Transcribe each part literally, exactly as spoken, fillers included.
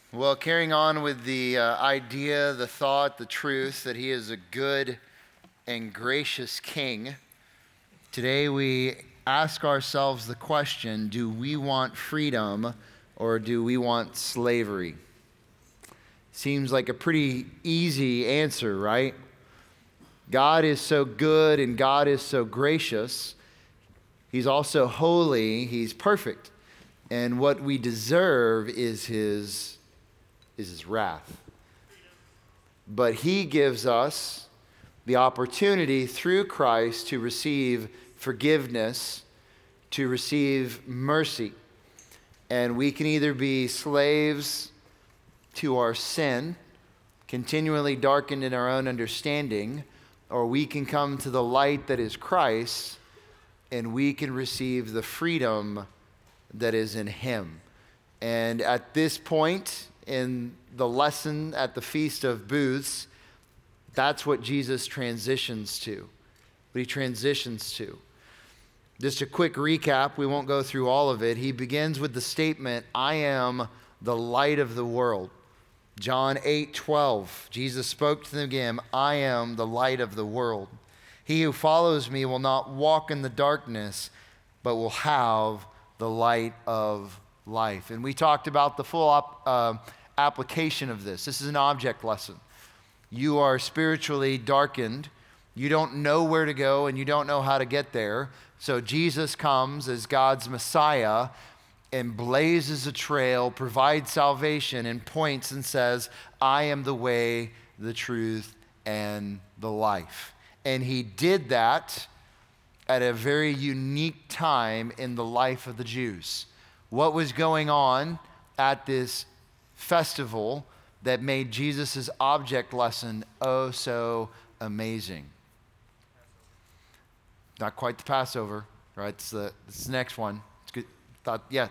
Well, carrying on with the uh, idea, the thought, the truth that he is a good and gracious king, today we ask ourselves the question, do we want freedom or do we want slavery? Seems like a pretty easy answer, right? God is so good and God is so gracious. He's also holy, he's perfect. And what we deserve is his is his wrath. But he gives us the opportunity through Christ to receive forgiveness, to receive mercy. And we can either be slaves to our sin, continually darkened in our own understanding, or we can come to the light that is Christ, and we can receive the freedom that is in him. And at this point in the lesson at the Feast of Booths, that's what Jesus transitions to. What he transitions to. Just a quick recap, we won't go through all of it. He begins with the statement, I am the light of the world. John eight twelve, Jesus spoke to them again, I am the light of the world. He who follows me will not walk in the darkness, but will have the light of life. And we talked about the full op, uh, application of this. This is an object lesson. You are spiritually darkened. You don't know where to go and you don't know how to get there. So Jesus comes as God's Messiah and blazes a trail, provides salvation, and points and says, I am the way, the truth, and the life. And he did that at a very unique time in the life of the Jews. What was going on at this festival that made Jesus' object lesson oh so amazing? Not quite the Passover, right? It's the, it's the next one. It's good. Thought, yeah.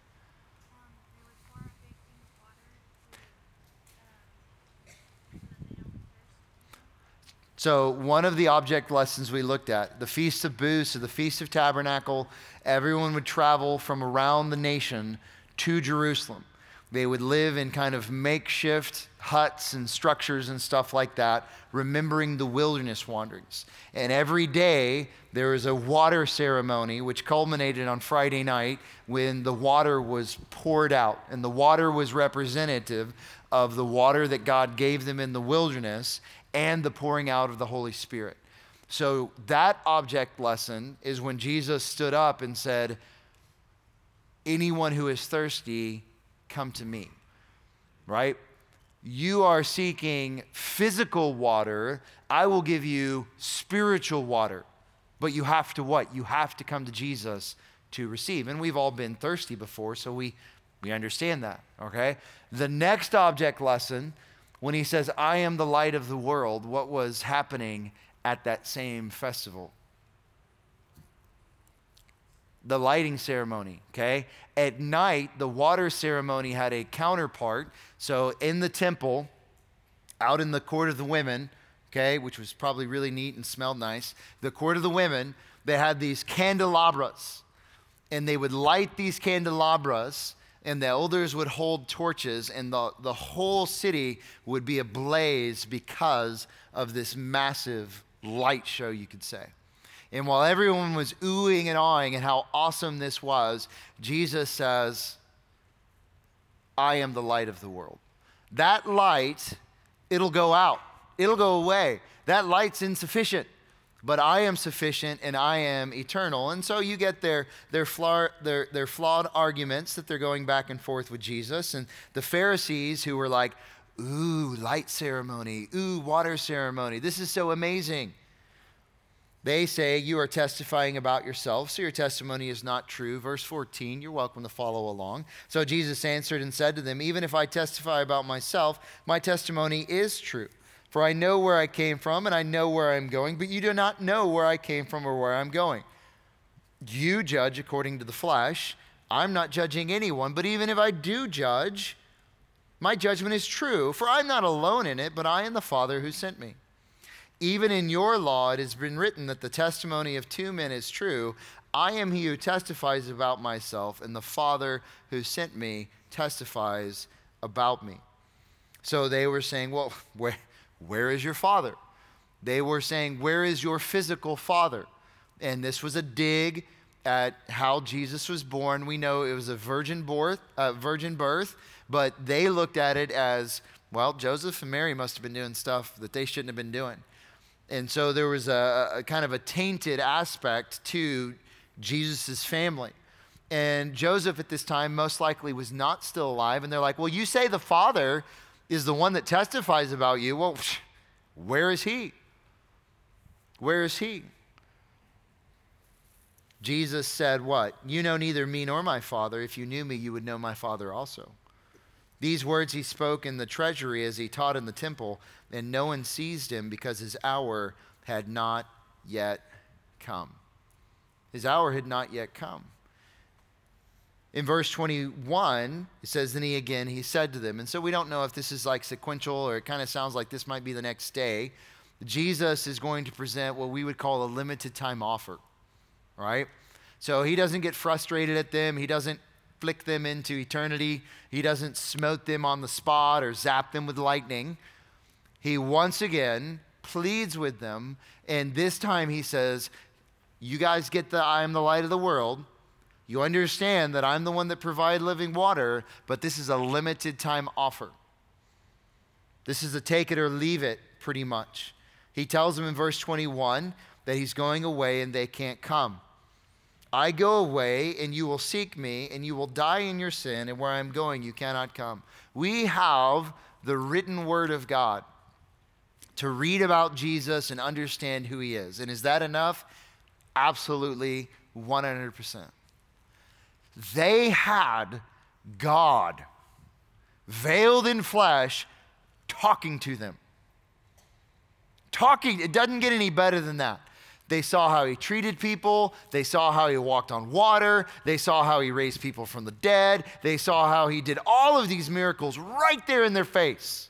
So one of the object lessons we looked at, the Feast of Booths or the Feast of Tabernacle, everyone would travel from around the nation to Jerusalem. They would live in kind of makeshift huts and structures and stuff like that, remembering the wilderness wanderings. And every day there was a water ceremony which culminated on Friday night when the water was poured out. And the water was representative of the water that God gave them in the wilderness and the pouring out of the Holy Spirit. So that object lesson is when Jesus stood up and said, anyone who is thirsty, come to me, right? You are seeking physical water. I will give you spiritual water. But you have to what? You have to come to Jesus to receive. And we've all been thirsty before, so we, we understand that, okay? The next object lesson, when he says, I am the light of the world, what was happening at that same festival? The lighting ceremony, okay? At night, the water ceremony had a counterpart. So in the temple, out in the court of the women, okay, which was probably really neat and smelled nice, the court of the women, they had these candelabras. And they would light these candelabras, and the elders would hold torches, and the, the whole city would be ablaze because of this massive light show, you could say. And while everyone was oohing and awing at how awesome this was, Jesus says, I am the light of the world. That light, it'll go out. It'll go away. That light's insufficient. But I am sufficient and I am eternal. And so you get their, their, flaw, their, their flawed arguments that they're going back and forth with Jesus. And the Pharisees who were like, ooh, light ceremony, ooh, water ceremony. This is so amazing. They say, you are testifying about yourself, so your testimony is not true. Verse fourteen, you're welcome to follow along. So Jesus answered and said to them, even if I testify about myself, my testimony is true. For I know where I came from and I know where I'm going, but you do not know where I came from or where I'm going. You judge according to the flesh. I'm not judging anyone, but even if I do judge, my judgment is true. For I'm not alone in it, but I and the Father who sent me. Even in your law, it has been written that the testimony of two men is true. I am he who testifies about myself, and the Father who sent me testifies about me. So they were saying, well, where, where is your father? They were saying, where is your physical father? And this was a dig at how Jesus was born. We know it was a virgin birth, uh, virgin birth, but they looked at it as, well, Joseph and Mary must have been doing stuff that they shouldn't have been doing. And so there was a, a kind of a tainted aspect to Jesus' family. And Joseph at this time most likely was not still alive. And they're like, well, you say the Father is the one that testifies about you. Well, where is he? Where is he? Jesus said what? You know neither me nor my Father. If you knew me, you would know my Father also. These words he spoke in the treasury as he taught in the temple, and no one seized him because his hour had not yet come. His hour had not yet come. In verse twenty-one, it says, then he again, he said to them, and so we don't know if this is like sequential or it kind of sounds like this might be the next day. Jesus is going to present what we would call a limited time offer, right? So he doesn't get frustrated at them. He doesn't flick them into eternity. He doesn't smote them on the spot or zap them with lightning. He once again pleads with them, and this time he says, you guys get the I am the light of the world. You understand that I'm the one that provides living water, but this is a limited time offer. This is a take it or leave it, pretty much. He tells them in verse twenty-one that he's going away and they can't come. I go away and you will seek me and you will die in your sin, and where I'm going you cannot come. We have the written word of God to read about Jesus and understand who he is. And is that enough? Absolutely, one hundred percent. They had God, veiled in flesh, talking to them. Talking, it doesn't get any better than that. They saw how he treated people. They saw how he walked on water. They saw how he raised people from the dead. They saw how he did all of these miracles right there in their face.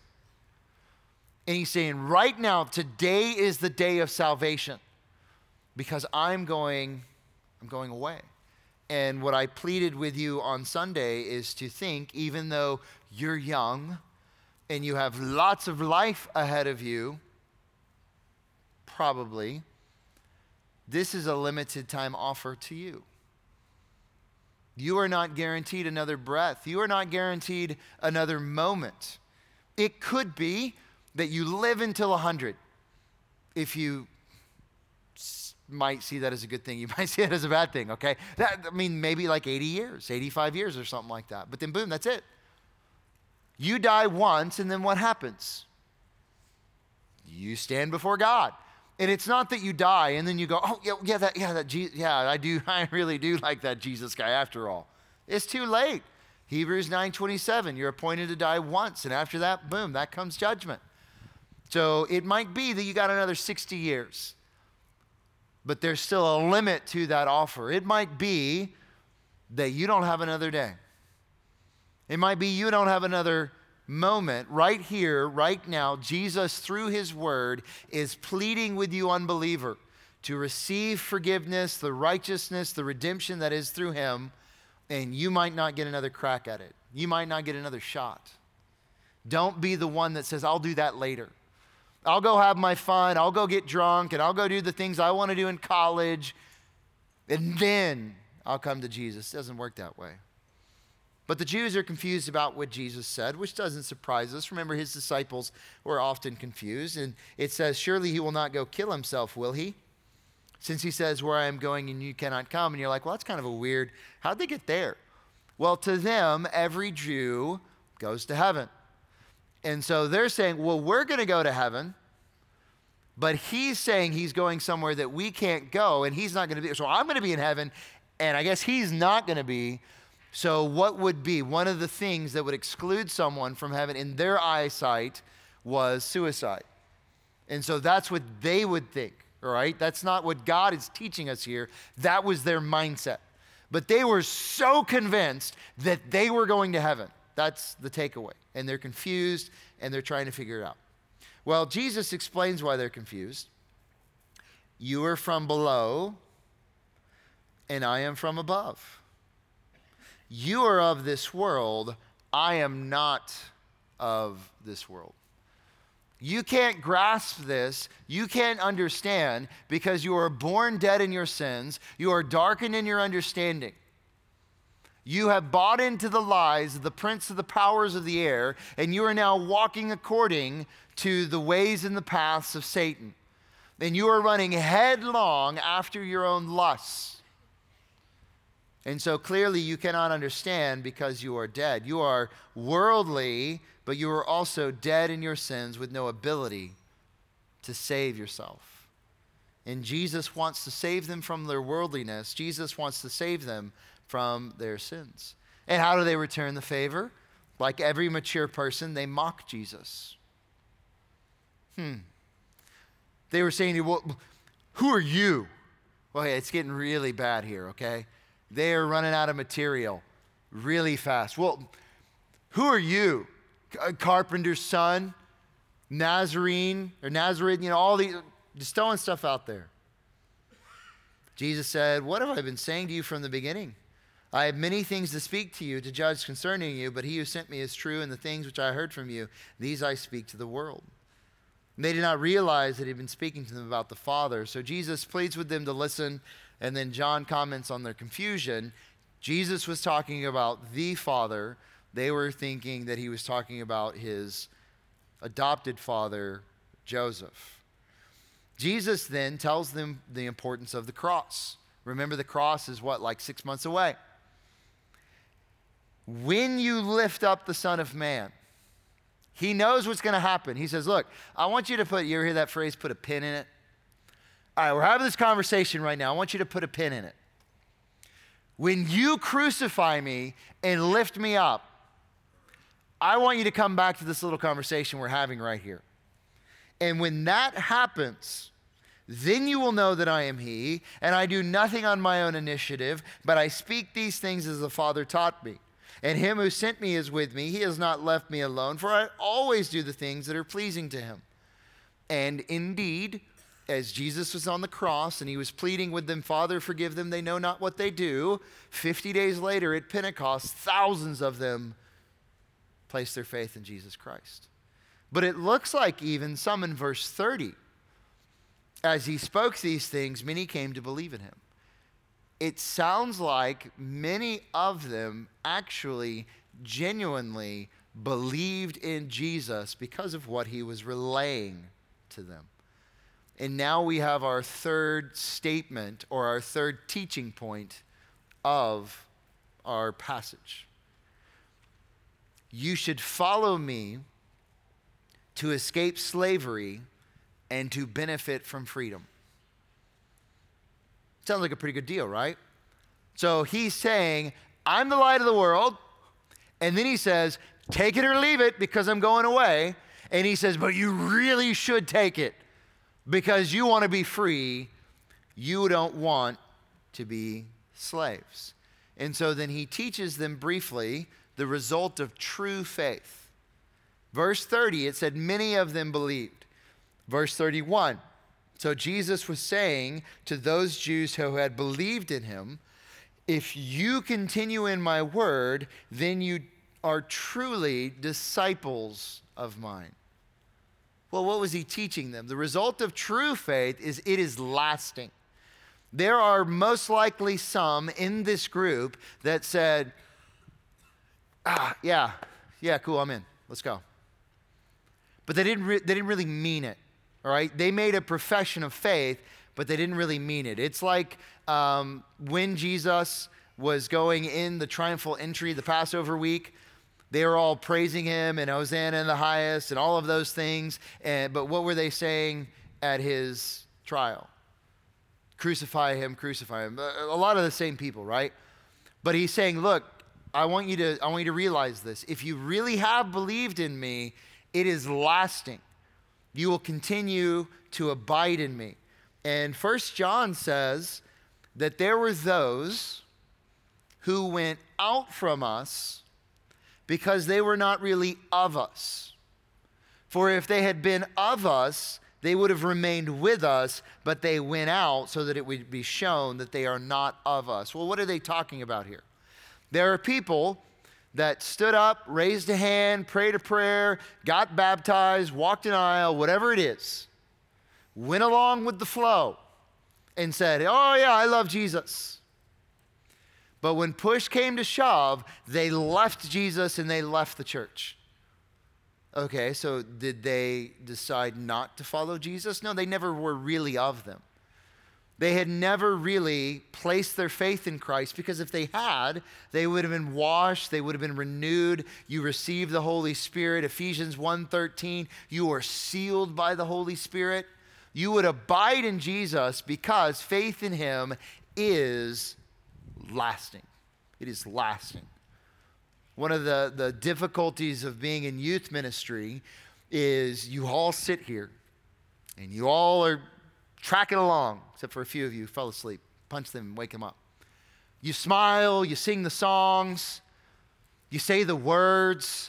And he's saying, right now, today is the day of salvation because I'm going, I'm going away. And what I pleaded with you on Sunday is to think, even though you're young and you have lots of life ahead of you, probably, this is a limited time offer to you. You are not guaranteed another breath. You are not guaranteed another moment. It could be that you live until one hundred. If you might see that as a good thing, you might see it as a bad thing, okay? That, I mean, maybe like eighty years, eighty-five years or something like that. But then boom, that's it. You die once, and then what happens? You stand before God. And it's not that you die and then you go, oh, yeah, yeah, that, yeah, that, Je- yeah, I do, I really do like that Jesus guy after all. It's too late. Hebrews nine twenty-seven, you're appointed to die once, and after that, boom, that comes judgment. So it might be that you got another sixty years, but there's still a limit to that offer. It might be that you don't have another day. It might be you don't have another moment. Right here, right now, Jesus, through his word, is pleading with you, unbeliever, to receive forgiveness, the righteousness, the redemption that is through him, and you might not get another crack at it. You might not get another shot. Don't be the one that says, I'll do that later. I'll go have my fun. I'll go get drunk, and I'll go do the things I want to do in college, and then I'll come to Jesus. It doesn't work that way. But the Jews are confused about what Jesus said, which doesn't surprise us. Remember, his disciples were often confused. And it says, surely he will not go kill himself, will he? Since he says, where I am going and you cannot come. And you're like, well, that's kind of a weird, how'd they get there? Well, to them, every Jew goes to heaven. And so they're saying, well, we're going to go to heaven. But he's saying he's going somewhere that we can't go, and he's not going to be. So I'm going to be in heaven, and I guess he's not going to be. So what would be one of the things that would exclude someone from heaven in their eyesight was suicide. And so that's what they would think, all right? That's not what God is teaching us here. That was their mindset. But they were so convinced that they were going to heaven. That's the takeaway. And they're confused, and they're trying to figure it out. Well, Jesus explains why they're confused. You are from below, and I am from above. You are of this world, I am not of this world. You can't grasp this. You can't understand because you are born dead in your sins. You are darkened in your understanding. You have bought into the lies of the prince of the powers of the air, and you are now walking according to the ways and the paths of Satan. And you are running headlong after your own lusts. And so clearly you cannot understand because you are dead. You are worldly, but you are also dead in your sins with no ability to save yourself. And Jesus wants to save them from their worldliness. Jesus wants to save them from their sins. And how do they return the favor? Like every mature person, they mock Jesus. Hmm. They were saying, well, who are you? Well, hey, it's getting really bad here, okay? They are running out of material really fast. Well, who are you? A carpenter's son, Nazarene, or Nazareth, you know, all these, just throwing stuff out there. Jesus said, what have I been saying to you from the beginning? I have many things to speak to you, to judge concerning you, but he who sent me is true, and the things which I heard from you, these I speak to the world. And they did not realize that he had been speaking to them about the Father. So Jesus pleads with them to listen, and then John comments on their confusion. Jesus was talking about the Father. They were thinking that he was talking about his adopted father, Joseph. Jesus then tells them the importance of the cross. Remember, the cross is what, like six months away? When you lift up the Son of Man, he knows what's going to happen. He says, look, I want you to put, you ever hear that phrase, put a pin in it? All right, we're having this conversation right now. I want you to put a pin in it. When you crucify me and lift me up, I want you to come back to this little conversation we're having right here. And when that happens, then you will know that I am he, and I do nothing on my own initiative, but I speak these things as the Father taught me. And him who sent me is with me. He has not left me alone, for I always do the things that are pleasing to him. And indeed, as Jesus was on the cross and he was pleading with them, Father, forgive them, they know not what they do. fifty days later at Pentecost, thousands of them placed their faith in Jesus Christ. But it looks like even some in verse thirty, as he spoke these things, many came to believe in him. It sounds like many of them actually genuinely believed in Jesus because of what he was relaying to them. And now we have our third statement or our third teaching point of our passage. You should follow me to escape slavery and to benefit from freedom. Sounds like a pretty good deal, right? So he's saying, I'm the light of the world. And then he says, take it or leave it because I'm going away. And he says, but you really should take it because you want to be free. You don't want to be slaves. And so then he teaches them briefly the result of true faith. Verse thirty, it said, many of them believed. Verse thirty-one, so Jesus was saying to those Jews who had believed in him, if you continue in my word, then you are truly disciples of mine. Well, what was he teaching them? The result of true faith is it is lasting. There are most likely some in this group that said, ah, yeah, yeah, cool, I'm in. Let's go. But they didn't, re- they didn't really mean it, all right? They made a profession of faith, but they didn't really mean it. It's like um, when Jesus was going in the triumphal entry, the Passover week, they were all praising him and Hosanna in the highest and all of those things. And, but what were they saying at his trial? Crucify him, crucify him. A lot of the same people, right? But he's saying, look, I want you to, I want you to realize this. If you really have believed in me, it is lasting. You will continue to abide in me. And First John says that there were those who went out from us because they were not really of us. For if they had been of us, they would have remained with us, but they went out so that it would be shown that they are not of us. Well, what are they talking about here? There are people that stood up, raised a hand, prayed a prayer, got baptized, walked an aisle, whatever it is, went along with the flow and said, oh yeah, I love Jesus. But when push came to shove, they left Jesus and they left the church. Okay, so did they decide not to follow Jesus? No, they never were really of them. They had never really placed their faith in Christ, because if they had, they would have been washed, they would have been renewed. You receive the Holy Spirit. Ephesians one thirteen, you are sealed by the Holy Spirit. You would abide in Jesus because faith in him is lasting. It is lasting. One of the, the difficulties of being in youth ministry is you all sit here and you all are tracking along, except for a few of you who fell asleep. Punch them and wake them up. You smile, you sing the songs, you say the words,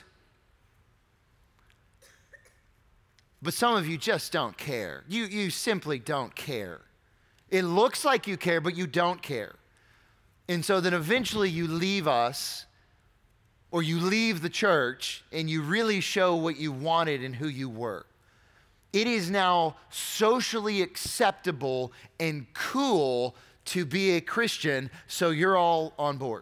but some of you just don't care. You, you simply don't care. It looks like you care, but you don't care. And so then eventually you leave us, or you leave the church, and you really show what you wanted and who you were. It is now socially acceptable and cool to be a Christian, so you're all on board.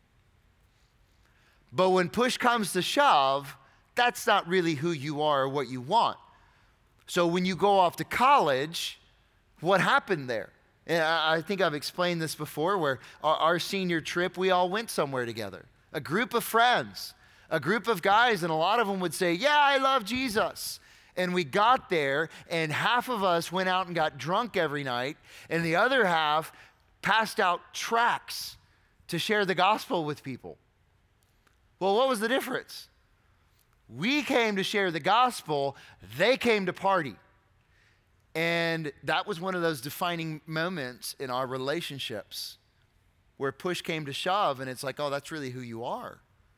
But when push comes to shove, that's not really who you are or what you want. So when you go off to college, what happened there? And I think I've explained this before, where our, our senior trip, we all went somewhere together. A group of friends, a group of guys, and a lot of them would say, yeah, I love Jesus. And we got there, and half of us went out and got drunk every night, and the other half passed out tracts to share the gospel with people. Well, what was the difference? We came to share the gospel, they came to party. And that was one of those defining moments in our relationships where push came to shove, and it's like, oh, that's really who you are.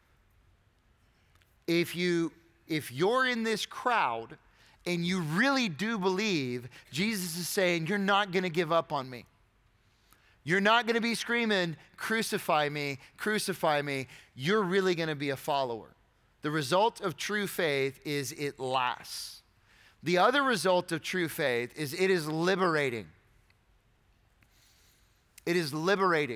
If you, if you're in this crowd and you really do believe, Jesus is saying, you're not going to give up on me. You're not going to be screaming, crucify me, crucify me. You're really going to be a follower. The result of true faith is it lasts. The other result of true faith is it is liberating. It is liberating.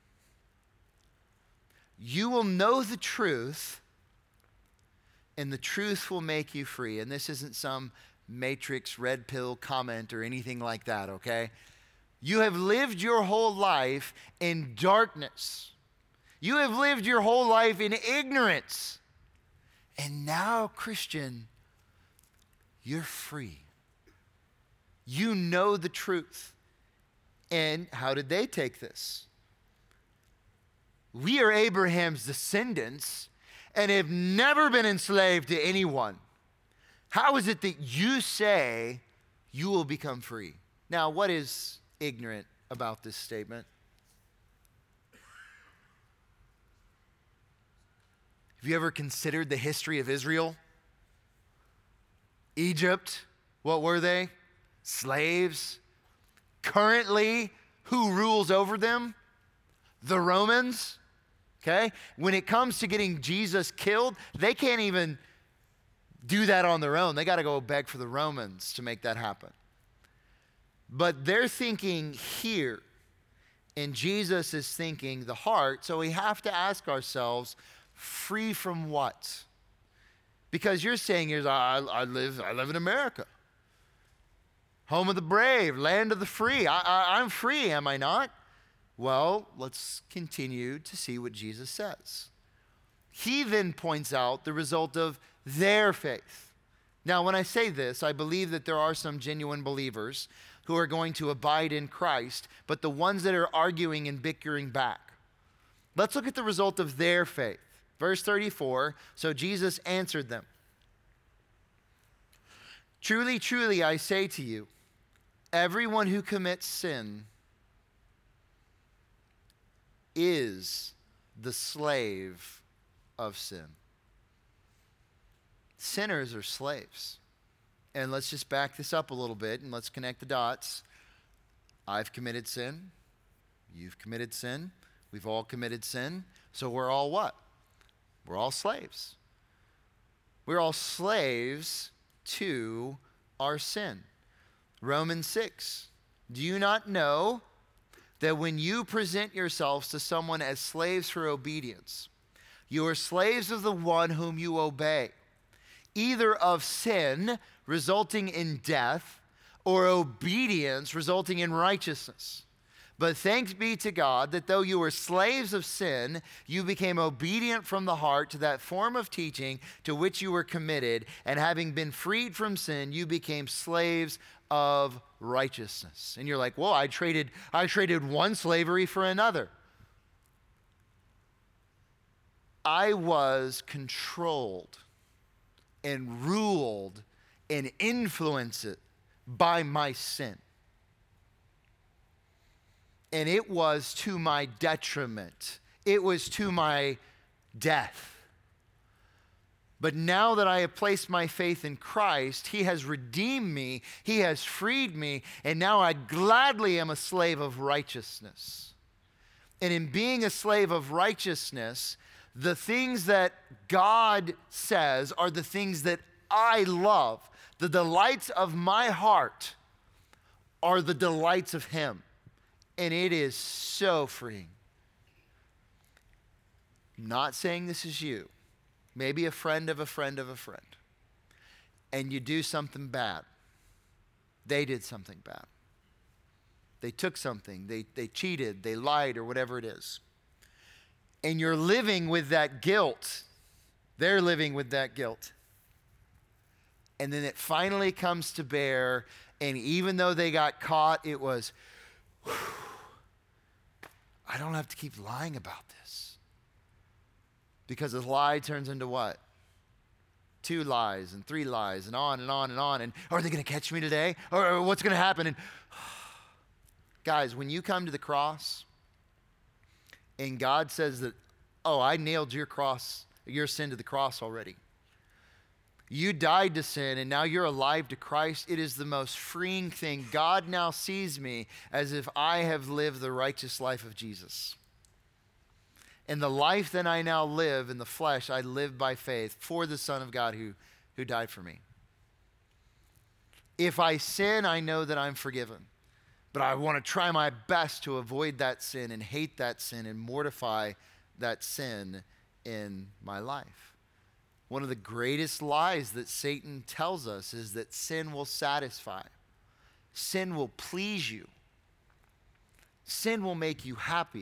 You will know the truth, and the truth will make you free. And this isn't some Matrix red pill comment or anything like that, okay? You have lived your whole life in darkness. You have lived your whole life in ignorance. And now, Christian, you're free. You know the truth. And how did they take this? We are Abraham's descendants and have never been enslaved to anyone. How is it that you say you will become free? Now, what is ignorant about this statement? Have you ever considered the history of Israel? Egypt, what were they? Slaves. Currently, who rules over them? The Romans. Okay? When it comes to getting Jesus killed, they can't even do that on their own. They got to go beg for the Romans to make that happen. But they're thinking here, and Jesus is thinking the heart, so we have to ask ourselves, free from what? Because you're saying, is I, I live I live in America. Home of the brave, land of the free. I, I, I'm free, am I not? Well, let's continue to see what Jesus says. He then points out the result of their faith. Now, when I say this, I believe that there are some genuine believers who are going to abide in Christ, but the ones that are arguing and bickering back. Let's look at the result of their faith. Verse thirty-four, so Jesus answered them. Truly, truly, I say to you, everyone who commits sin is the slave of sin. Sinners are slaves. And let's just back this up a little bit and let's connect the dots. I've committed sin. You've committed sin. We've all committed sin. So we're all what? We're all slaves. We're all slaves to our sin. Romans six. Do you not know that when you present yourselves to someone as slaves for obedience, you are slaves of the one whom you obey, either of sin, resulting in death, or obedience, resulting in righteousness? But thanks be to God that though you were slaves of sin, you became obedient from the heart to that form of teaching to which you were committed, and having been freed from sin, you became slaves of righteousness. And you're like, well, I traded, I traded one slavery for another. I was controlled and ruled and influenced by my sin. And it was to my detriment. It was to my death. But now that I have placed my faith in Christ, He has redeemed me, He has freed me, and now I gladly am a slave of righteousness. And in being a slave of righteousness, the things that God says are the things that I love. The delights of my heart are the delights of Him. And it is so freeing. Not saying this is you. Maybe a friend of a friend of a friend. And you do something bad. They did something bad. They took something. They, they cheated. They lied, or whatever it is. And you're living with that guilt. They're living with that guilt. And then it finally comes to bear. And even though they got caught, it was, whew, I don't have to keep lying about this. Because a lie turns into what? Two lies and three lies and on and on and on. And are they going to catch me today? Or, or what's going to happen? And guys, when you come to the cross and God says that, oh, I nailed your cross, your sin to the cross already. You died to sin and now you're alive to Christ. It is the most freeing thing. God now sees me as if I have lived the righteous life of Jesus. And the life that I now live in the flesh, I live by faith for the Son of God who, who died for me. If I sin, I know that I'm forgiven. But I want to try my best to avoid that sin and hate that sin and mortify that sin in my life. One of the greatest lies that Satan tells us is that sin will satisfy. Sin will please you. Sin will make you happy.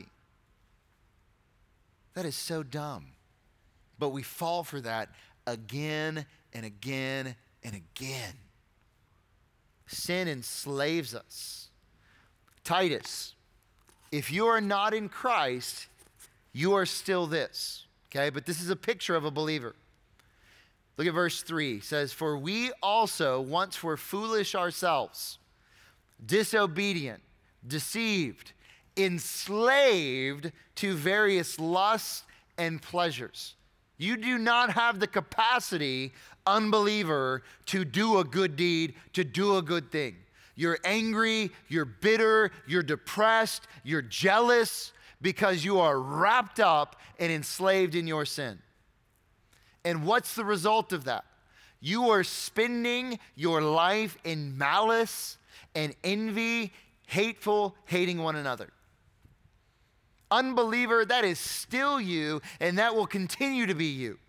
That is so dumb. But we fall for that again and again and again. Sin enslaves us. Titus, if you are not in Christ, you are still this. Okay, but this is a picture of a believer. Look at verse three. It says, for we also once were foolish ourselves, disobedient, deceived, enslaved to various lusts and pleasures. You do not have the capacity, unbeliever, to do a good deed, to do a good thing. You're angry, you're bitter, you're depressed, you're jealous because you are wrapped up and enslaved in your sin. And what's the result of that? You are spending your life in malice and envy, hateful, hating one another. Unbeliever, that is still you, and that will continue to be you.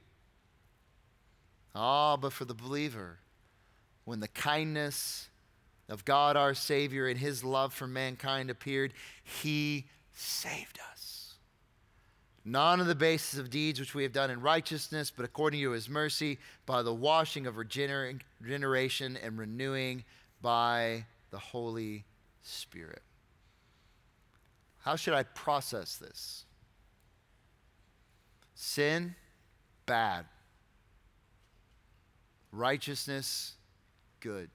Ah, but for the believer, when the kindness of God our Savior and His love for mankind appeared, He saved us. Not on the basis of deeds which we have done in righteousness, but according to His mercy, by the washing of regener- regeneration and renewing by the Holy Spirit. How should I process this? Sin, bad. Righteousness, good.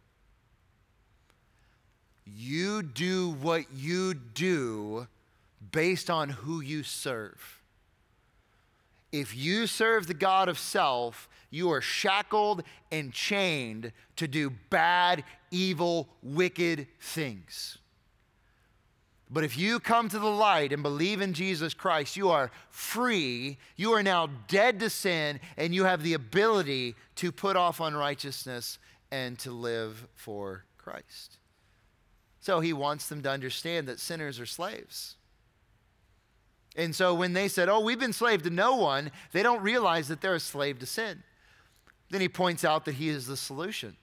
You do what you do based on who you serve. If you serve the God of self, you are shackled and chained to do bad, evil, wicked things. But if you come to the light and believe in Jesus Christ, you are free. You are now dead to sin, and you have the ability to put off unrighteousness and to live for Christ. So he wants them to understand that sinners are slaves. And so when they said, oh, we've been slave to no one, they don't realize that they're a slave to sin. Then he points out that he is the solution.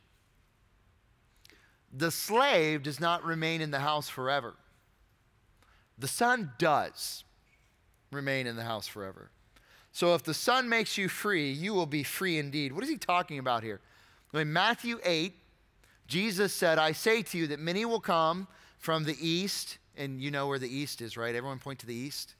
The slave does not remain in the house forever. The Son does remain in the house forever. So if the Son makes you free, you will be free indeed. What is he talking about here? In Matthew eight, Jesus said, I say to you that many will come from the east, and you know where the east is, right? Everyone point to the east.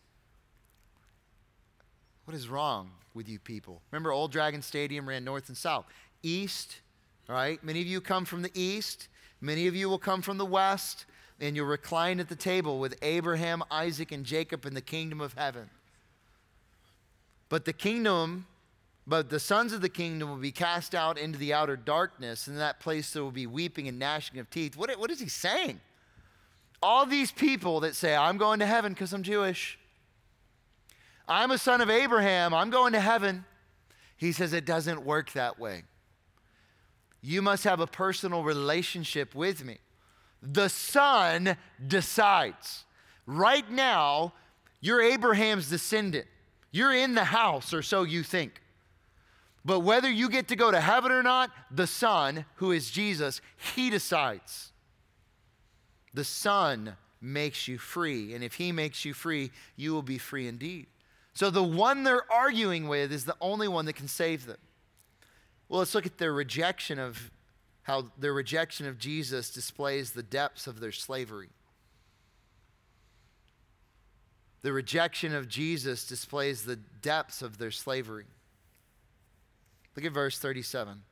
What is wrong with you people? Remember, Old Dragon Stadium ran north and south. East, all right? Many of you come from the east. Many of you will come from the west. And you'll recline at the table with Abraham, Isaac, and Jacob in the kingdom of heaven. But the kingdom, but the sons of the kingdom will be cast out into the outer darkness. And in that place there will be weeping and gnashing of teeth. What, what is he saying? All these people that say, I'm going to heaven because I'm Jewish. I'm a son of Abraham. I'm going to heaven. He says it doesn't work that way. You must have a personal relationship with me. The Son decides. Right now, you're Abraham's descendant. You're in the house, or so you think. But whether you get to go to heaven or not, the Son, who is Jesus, he decides. The Son makes you free. And if he makes you free, you will be free indeed. So the one they're arguing with is the only one that can save them. Well, let's look at their rejection of how their rejection of Jesus displays the depths of their slavery. The rejection of Jesus displays the depths of their slavery. Look at verse thirty-seven.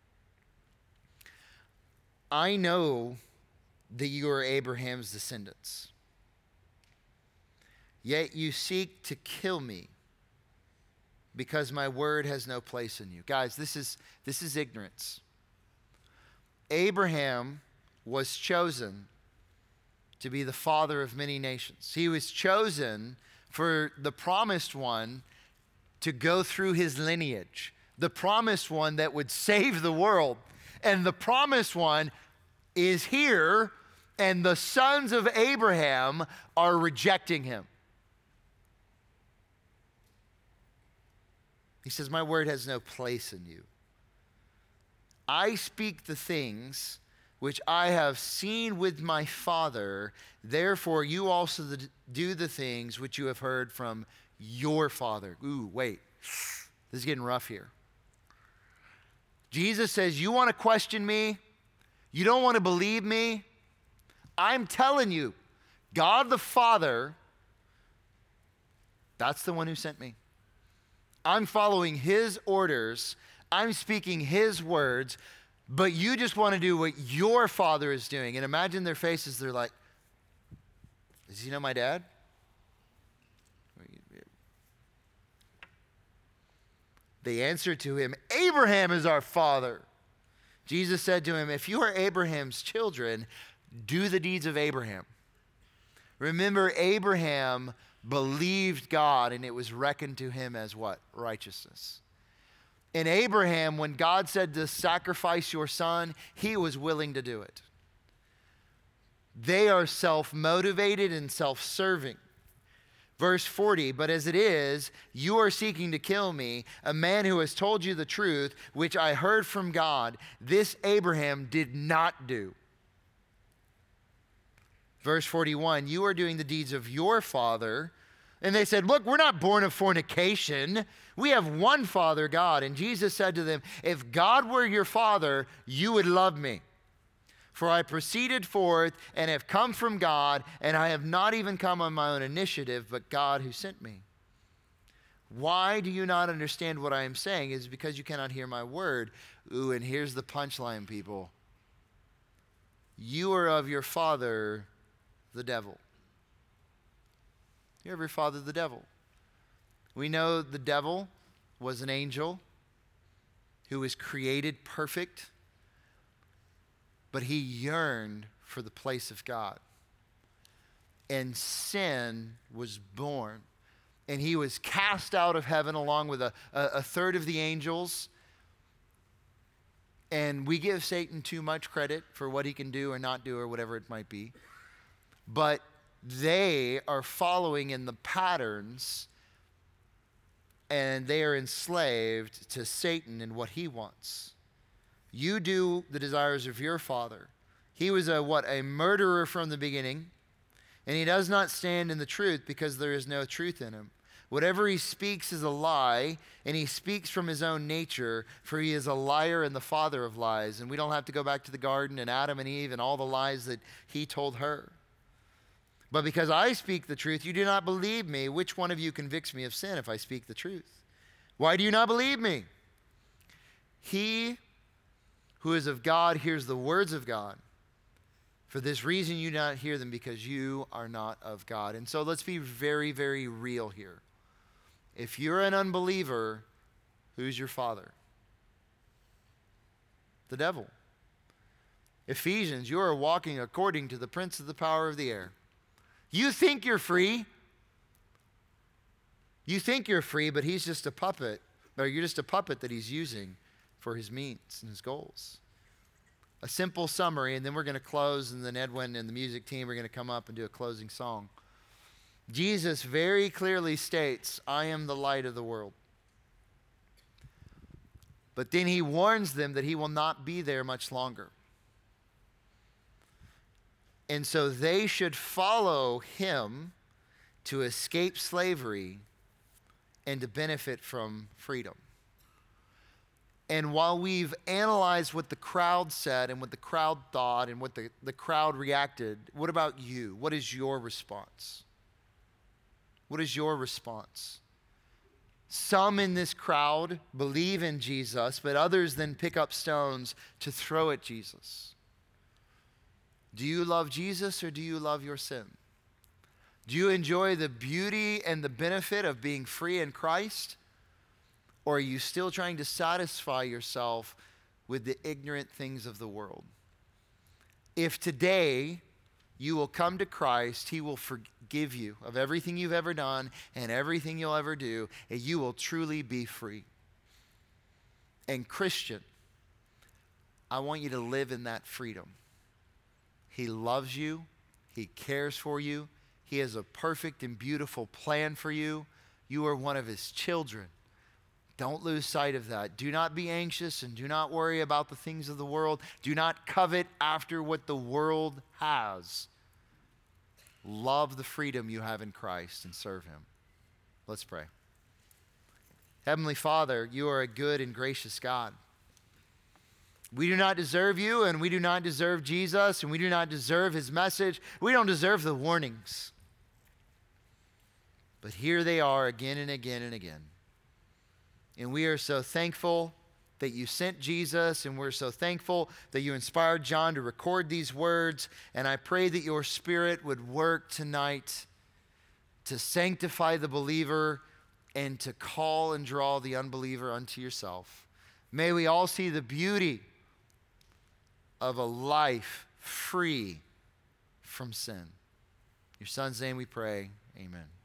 I know that you are Abraham's descendants, yet you seek to kill me because my word has no place in you. Guys, this is, this is ignorance. Abraham was chosen to be the father of many nations. He was chosen for the promised one to go through his lineage, the promised one that would save the world. And the promised one is here, and the sons of Abraham are rejecting him. He says, my word has no place in you. I speak the things which I have seen with my Father, therefore you also do the things which you have heard from your father. Ooh, wait, this is getting rough here. Jesus says, you want to question me? You don't want to believe me? I'm telling you, God the Father, that's the one who sent me. I'm following his orders. I'm speaking his words, but you just want to do what your father is doing. And imagine their faces. They're like, does he know my dad? They answered to him, Abraham is our father. Jesus said to him, if you are Abraham's children, do the deeds of Abraham. Remember, Abraham believed God, and it was reckoned to him as what? Righteousness. In Abraham, when God said to sacrifice your son, he was willing to do it. They are self-motivated and self-serving. Verse forty, but as it is, you are seeking to kill me, a man who has told you the truth, which I heard from God. This Abraham did not do. Verse forty-one, you are doing the deeds of your father. And they said, look, we're not born of fornication. We have one Father, God. And Jesus said to them, if God were your father, you would love me. For I proceeded forth and have come from God, and I have not even come on my own initiative, but God who sent me. Why do you not understand what I am saying? It is because you cannot hear my word. Ooh, and here's the punchline, people. You are of your father, the devil. You're of your father, the devil. We know the devil was an angel who was created perfect, but he yearned for the place of God. and sin was born. And he was cast out of heaven along with a, a, a third of the angels. And we give Satan too much credit for what he can do or not do or whatever it might be. But they are following in the patterns, and they are enslaved to Satan and what he wants. You do the desires of your father. He was a what? A murderer from the beginning, and he does not stand in the truth because there is no truth in him. Whatever he speaks is a lie, and he speaks from his own nature, for he is a liar and the father of lies. And we don't have to go back to the garden and Adam and Eve and all the lies that he told her. But because I speak the truth, you do not believe me. Which one of you convicts me of sin if I speak the truth? Why do you not believe me? He who is of God hears the words of God. For this reason you do not hear them, because you are not of God. And so let's be very, very real here. If you're an unbeliever, who's your father? The devil. Ephesians, you are walking according to the prince of the power of the air. You think you're free. You think you're free, but he's just a puppet, or you're just a puppet that he's using for his means and his goals. A simple summary, and then we're going to close, and then Edwin and the music team are going to come up and do a closing song. Jesus very clearly states, I am the light of the world. But then he warns them that he will not be there much longer. And so they should follow him to escape slavery and to benefit from freedom. And while we've analyzed what the crowd said and what the crowd thought and what the, the crowd reacted, what about you? What is your response? What is your response? Some in this crowd believe in Jesus, but others then pick up stones to throw at Jesus. Do you love Jesus, or do you love your sin? Do you enjoy the beauty and the benefit of being free in Christ? Or are you still trying to satisfy yourself with the ignorant things of the world? If today you will come to Christ, he will forgive you of everything you've ever done and everything you'll ever do, and you will truly be free. And Christian, I want you to live in that freedom. He loves you. He cares for you. He has a perfect and beautiful plan for you. You are one of his children. Don't lose sight of that. Do not be anxious and do not worry about the things of the world. Do not covet after what the world has. Love the freedom you have in Christ and serve him. Let's pray. Heavenly Father, you are a good and gracious God. We do not deserve you, and we do not deserve Jesus, and we do not deserve his message. We don't deserve the warnings. But here they are again and again and again. And we are so thankful that you sent Jesus, and we're so thankful that you inspired John to record these words. And I pray that your Spirit would work tonight to sanctify the believer and to call and draw the unbeliever unto yourself. May we all see the beauty of a life free from sin. In your Son's name we pray, amen.